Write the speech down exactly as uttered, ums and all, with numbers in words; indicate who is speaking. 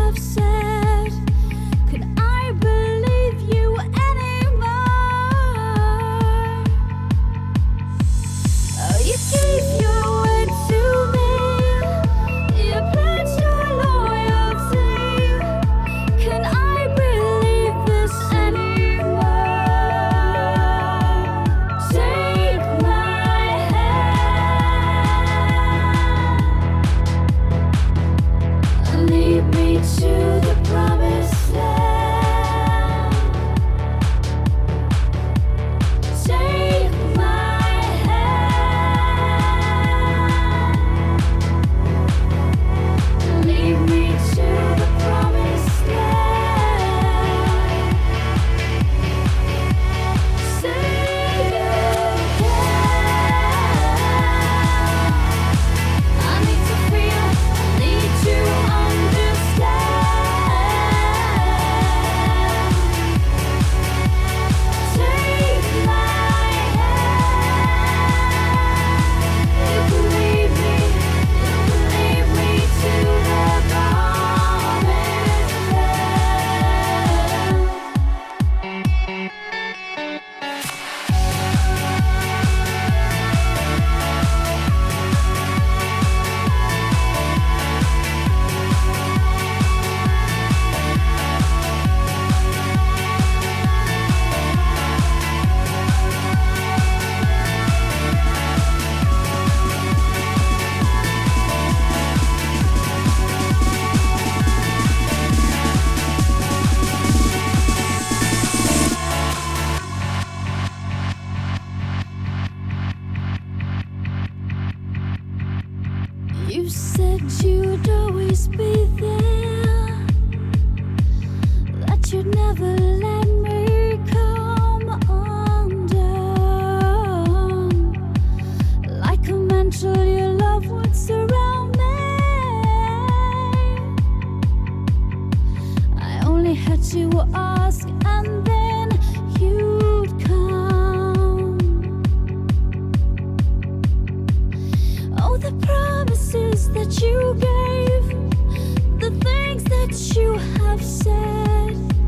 Speaker 1: have said. Could I believe you anymore? Oh, you gave your word to me. You pledged your loyalty. Can I believe this anymore? Take my hand, lead me to the promised land. Take my hand, lead me to the promised land. Say you can. I need to feel, need to understand. Take my hand. You can lead me, you can lead me to the promised land. You said you'd always be there, that you'd never let me come undone. Like a mantle, your love would surround me. I only had to ask, and then you'd come. Oh, the promises that you gave, the things that you have said.